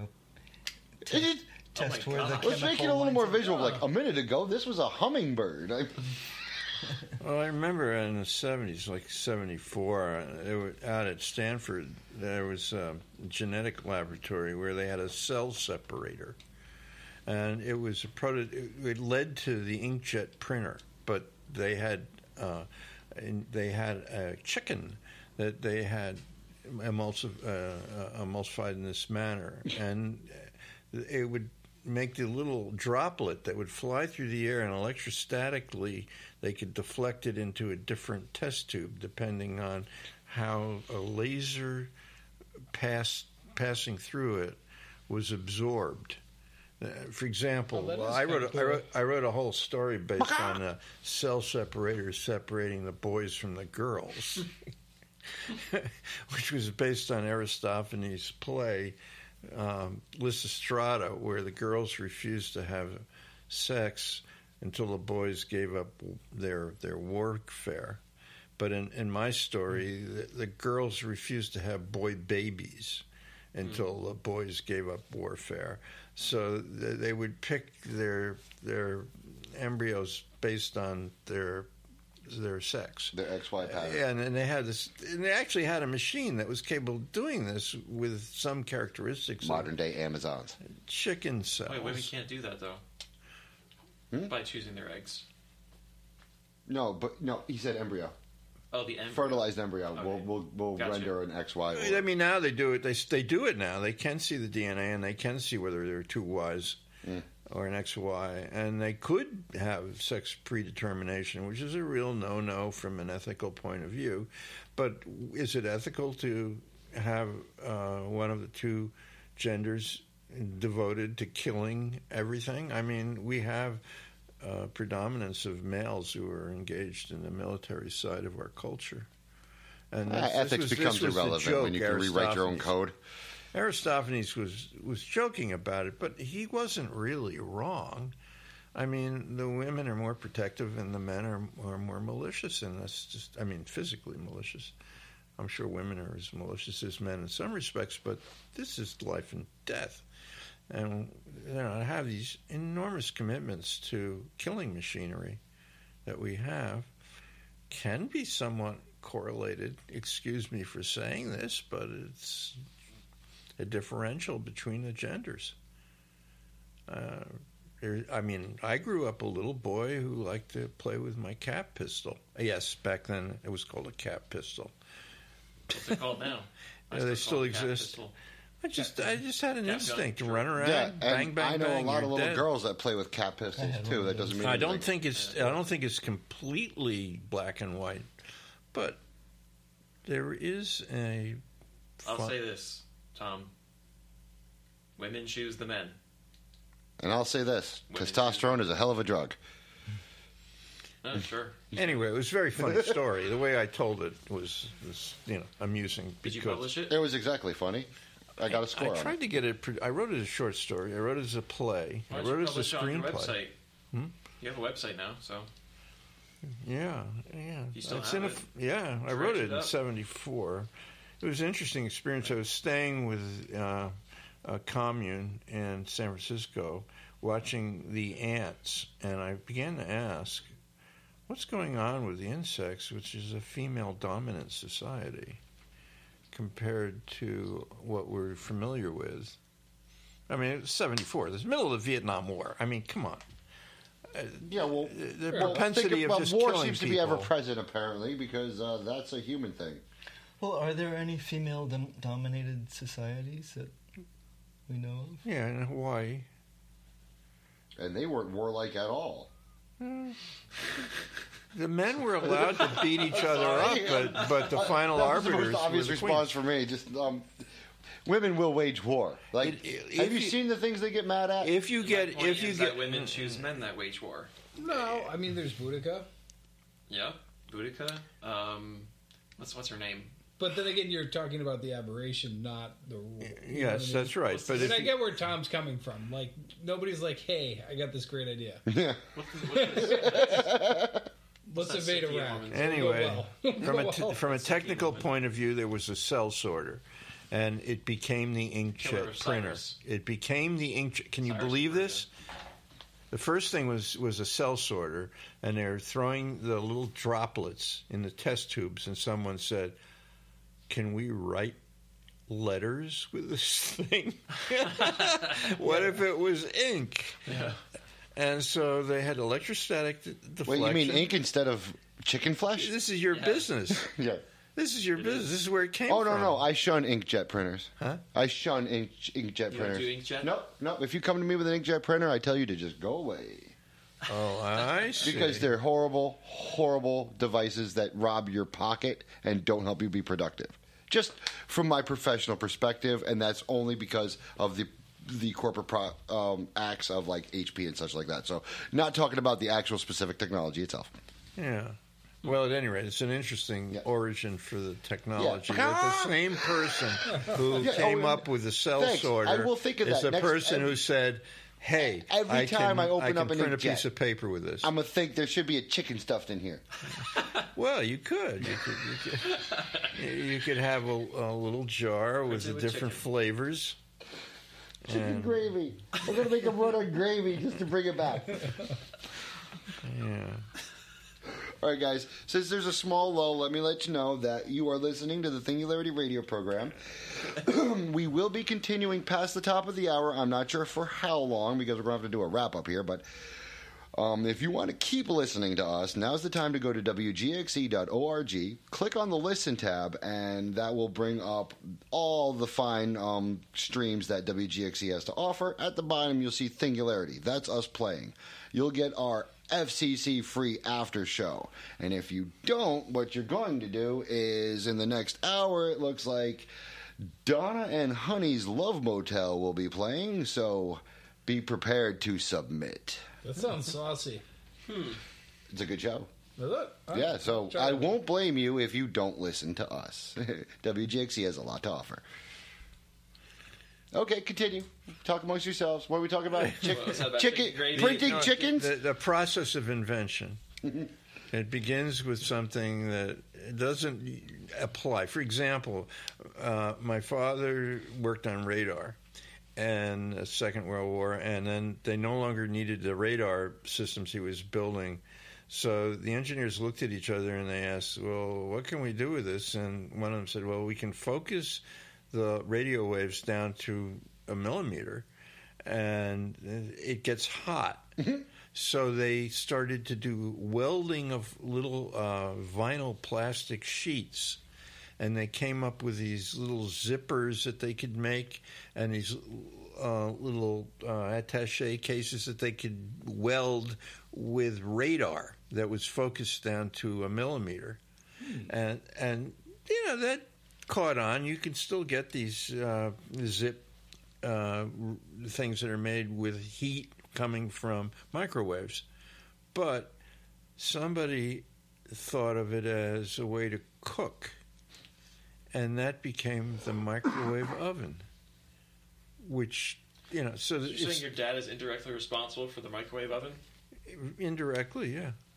test Oh my where the God. chemical Let's make it a little more lines are. visual. Like a minute ago, this was a hummingbird. Well, I remember in the 70s, like 74, out at Stanford, there was a genetic laboratory where they had a cell separator. And it was it led to the inkjet printer, but they had a chicken that they had emulsified in this manner, and it would make the little droplet that would fly through the air, and electrostatically they could deflect it into a different test tube depending on how a laser passing through it was absorbed. For example, I wrote a whole story based on a cell separator separating the boys from the girls, which was based on Aristophanes' play Lysistrata, where the girls refused to have sex until the boys gave up their warfare. But in my story, the girls refused to have boy babies until the boys gave up warfare. So they would pick their embryos based on their sex, Their XY pattern. Yeah, and they had this. And they actually had a machine that was capable of doing this with some characteristics. Modern day Amazons. Chicken cells. Wait, women can't do that though. By choosing their eggs. No, he said embryo. Oh, the embryo. Fertilized embryo. Okay. We'll Gotcha. render an XY. I mean, now they do it. They do it now. They can see the DNA, and they can see whether they're two Ys or an XY, and they could have sex predetermination, which is a real no-no from an ethical point of view. But is it ethical to have one of the two genders devoted to killing everything? I mean, we have predominance of males who are engaged in the military side of our culture. And ethics becomes irrelevant when you can rewrite your own code. Aristophanes was joking about it, but he wasn't really wrong. I mean, the women are more protective and the men are more malicious, and that's just, I mean, physically malicious. I'm sure women are as malicious as men in some respects, but this is life and death. And I have these enormous commitments to killing machinery that we have can be somewhat correlated, excuse me for saying this, but it's a differential between the genders. I mean, I grew up a little boy who liked to play with my cap pistol. Yes, back then it was called a cap pistol. What's it called now? They still exist. I just had an instinct to run around, Yeah, bang, bang, I know bang. a lot you're of little dead. girls that play with cap pistols too. That doesn't mean I anything. don't think it's completely black and white, but there is a. I'll say this, Tom. Women choose the men. And I'll say this: Women testosterone is a hell of a drug. Oh, sure. Anyway, it was a very funny story. The way I told it was amusing. Did you because publish it? It was exactly funny. I got a score I on tried it. to get it. I wrote it as a short story. I wrote it as a play. Why I don't you wrote it as a publish it on your screenplay. website? You have a website now, so Yeah. You still It's have in it? yeah, I Scratch wrote it it in up. '74. It was an interesting experience. I was staying with a commune in San Francisco, watching the ants, and I began to ask, what's going on with the insects, which is a female-dominant society, compared to what we're familiar with? I mean, it was '74. This is the middle of the Vietnam War. I mean, come on. Yeah, well, The propensity of just war killing seems to people. be ever present, apparently, because that's a human thing. Well, are there any female-dominated societies that we know of? Yeah, in Hawaii. And they weren't warlike at all. The men were allowed to beat each other up, but the final that was arbiters the most obvious were the response queens. for me. Just women will wage war. Like, have you seen the things they get mad at? If you get, Point is that women choose men that wage war. No, I mean there's Boudica, Yeah, Boudica. What's her name? but then again you're talking about the aberration, not the rule. You know what I Yes, mean? that's right. But And if I you- get where Tom's coming from. Like nobody's like, "Hey, I got this great idea. Yeah. Let's That's invade Sophia Iraq." Mormon. Anyway, Well. from a technical point of view, there was a cell sorter, and it became the Killer inkjet of printer. Cyrus. It became the inkjet. Can you Cyrus believe printer. this? The first thing was a cell sorter, and they're throwing the little droplets in the test tubes, and someone said, "Can we write letters with this thing? What if it was ink?" Yeah. And so they had electrostatic deflection. Wait, you mean ink instead of chicken flesh? This is your business. Yeah. This is your business. This is where it came Oh, from. no. I shun inkjet printers. Huh? I shun inkjet You don't printers. do inkjet? No. If you come to me with an inkjet printer, I tell you to just go away. Oh, I see. Because they're horrible, horrible devices that rob your pocket and don't help you be productive. Just from my professional perspective, and that's only because of the corporate acts of like HP and such like that. So, not talking about the actual specific technology itself. Yeah. Well, at any rate, it's an interesting origin for the technology. Yeah. That the same person who came up with the cell Thanks. sorter I will think of is that the next- person who said, "Hey, Every time I open can up an print a inkjet, piece of paper with this." I'm gonna think there should be a chicken stuffed in here. Well, you could. You could have a little jar with the with different chicken. flavors. Chicken gravy. We're gonna make them run on gravy just to bring it back. Yeah. All right, guys. Since there's a small lull, let me let you know that you are listening to the Thingularity radio program. We will be continuing past the top of the hour. I'm not sure for how long because we're going to have to do a wrap up here. But if you want to keep listening to us, now's the time to go to WGXE.org, click on the Listen tab, and that will bring up all the fine streams that WGXE has to offer. At the bottom, you'll see Thingularity. That's us playing. You'll get our FCC free after show. And if you don't, what you're going to do is in the next hour, it looks like Donna and Honey's Love Motel will be playing, so be prepared to submit. That sounds saucy. It's a good show. Is it? Yeah, so Try I it. won't blame you if you don't listen to us. WGXE has a lot to offer. Okay, continue. Talk amongst yourselves. What are we talking about? What's that about Chicken, chicken gravy? printing No, chickens? The process of invention. It begins with something that doesn't apply. For example, my father worked on radar and the Second World War, and then they no longer needed the radar systems he was building. So the engineers looked at each other and they asked, well, what can we do with this? And one of them said, well, we can focus the radio waves down to a millimeter, and it gets hot. So they started to do welding of little vinyl plastic sheets, and they came up with these little zippers that they could make, and these little attache cases that they could weld with radar that was focused down to a millimeter, and you know that caught on. You can still get these zip things that are made with heat coming from microwaves, but somebody thought of it as a way to cook, and that became the microwave oven, which, you know, so You're it's saying your dad is indirectly responsible for the microwave oven? indirectly, yeah.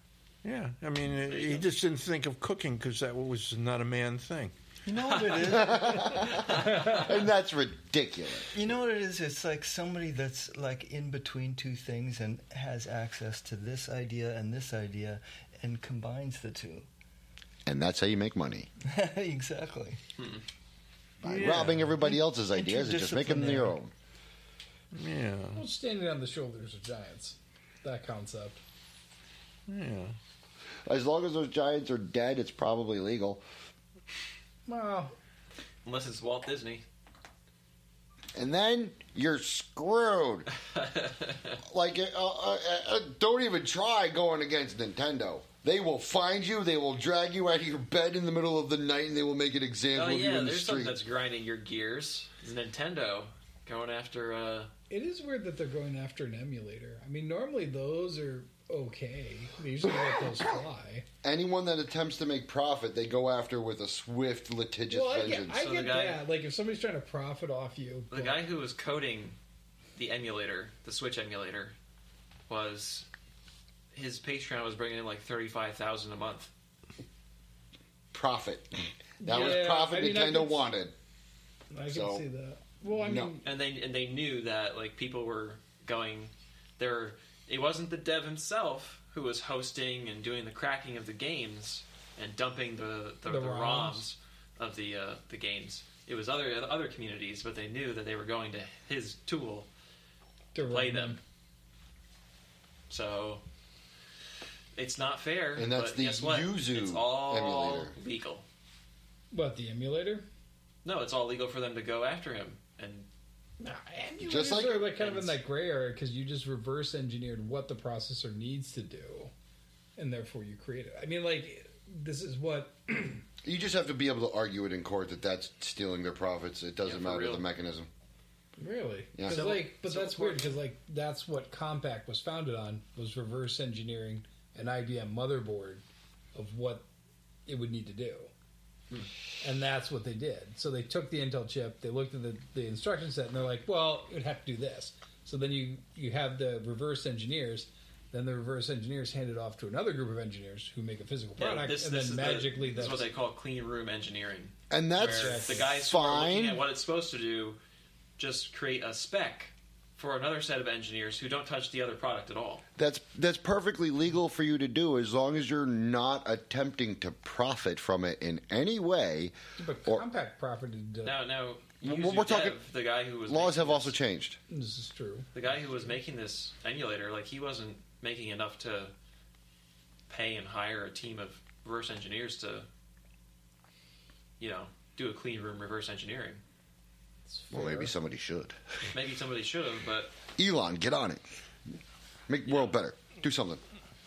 Yeah, I mean, he just didn't think of cooking because that was not a man thing. You know what it is? And that's ridiculous. You know what it is? It's like somebody that's like in between two things and has access to this idea and combines the two. And that's how you make money. Exactly. By robbing everybody else's ideas and just making them your own. Yeah. Well, standing on the shoulders of giants. That concept. Yeah. As long as those giants are dead, it's probably legal. Well, Unless it's Walt Disney. And then you're screwed. Like, don't even try going against Nintendo. They will find you, they will drag you out of your bed in the middle of the night, and they will make an example of you in the there's something street. that's grinding your gears. It's Nintendo going after... it is weird that they're going after an emulator. I mean, normally those are okay. They usually let those fly. Anyone that attempts to make profit, they go after with a swift, litigious vengeance. I get that. Like, if somebody's trying to profit off you... The guy who was coding the emulator, the Switch emulator, was... His Patreon was bringing in like $35,000 a month. Profit. That was profit Nintendo wanted. I can see that. Well, I mean... And they knew that like people were going... It wasn't the dev himself who was hosting and doing the cracking of the games and dumping the ROMs of the games. It was other communities, but they knew that they were going to his tool to play them. So it's not fair. And that's but the guess what? Yuzu it's all emulator. legal. What, the emulator? No, it's all legal for them to go after him. And emulators just like are like kind of in that gray area because you just reverse engineered what the processor needs to do, and therefore you create it. I mean, like, this is what you just have to be able to argue it in court that that's stealing their profits. It doesn't matter the mechanism. Really? Yeah. But that's weird because like that's what Compaq was founded on, was reverse engineering an IBM motherboard of what it would need to do. And that's what they did. So they took the Intel chip, they looked at the instruction set, and they're like, well, it would have to do this. So then you have the reverse engineers, then the reverse engineers hand it off to another group of engineers who make a physical product, this this is what they call clean room engineering. And that's where the guys who are looking at what it's supposed to do just create a spec for another set of engineers who don't touch the other product at all. That's perfectly legal for you to do as long as you're not attempting to profit from it in any way. But Compaq profited. Now, we're talking. The guy who was laws have also changed. This is true. The guy who was making this emulator, like he wasn't making enough to pay and hire a team of reverse engineers to, do a clean room reverse engineering. Well, maybe somebody should. Maybe somebody should have, but... Elon, get on it. Make the world better. Do something.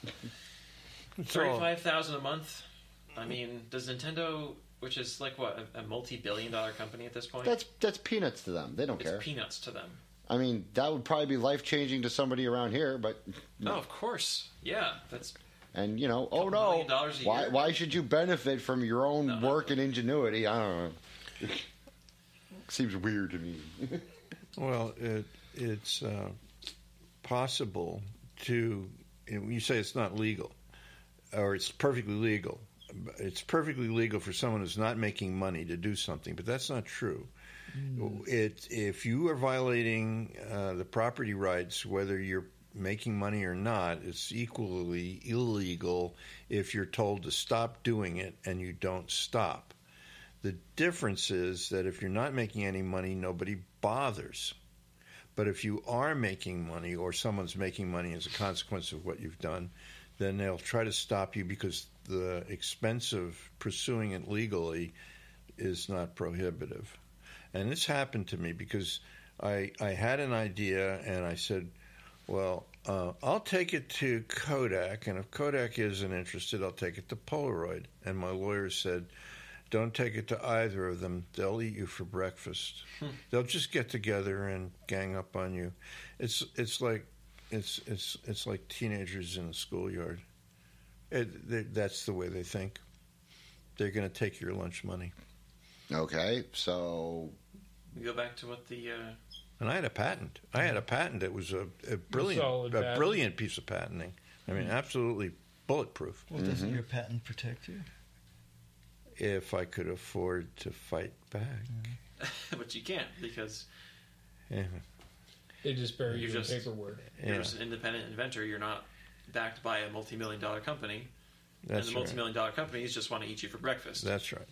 $35,000 a month? I mean, does Nintendo, which is like what, a multi-billion-dollar company at this point? That's peanuts to them. They don't care. It's peanuts to them. I mean, that would probably be life-changing to somebody around here, but... No, of course. Yeah, that's... And, oh no, why should you benefit from your own work and ingenuity? I don't know. Seems weird to me. Well, it's possible to... You say it's not legal, or it's perfectly legal. It's perfectly legal for someone who's not making money to do something, but that's not true. If you are violating the property rights, whether you're making money or not, it's equally illegal if you're told to stop doing it and you don't stop. The difference is that if you're not making any money, nobody bothers. But if you are making money, or someone's making money as a consequence of what you've done, then they'll try to stop you because the expense of pursuing it legally is not prohibitive. And this happened to me because I had an idea and I said, well, I'll take it to Kodak, and if Kodak isn't interested, I'll take it to Polaroid. And my lawyer said, don't take it to either of them. They'll eat you for breakfast. They'll just get together and gang up on you. It's like teenagers in the schoolyard. That's the way they think. They're going to take your lunch money. Okay, so we go back to what the. And I had a patent. That was a brilliant piece of patenting. I mean, absolutely bulletproof. Well, doesn't your patent protect you? If I could afford to fight back. But you can't, because Yeah. They just bury you You're in just- paperwork. you're Yeah. just an independent inventor. You're not backed by a multi-million-dollar company. That's and the right. multi-million-dollar companies just want to eat you for breakfast. That's right.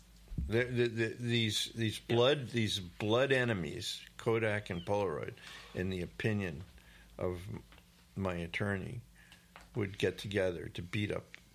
These blood enemies, Kodak and Polaroid, in the opinion of my attorney, would get together to beat up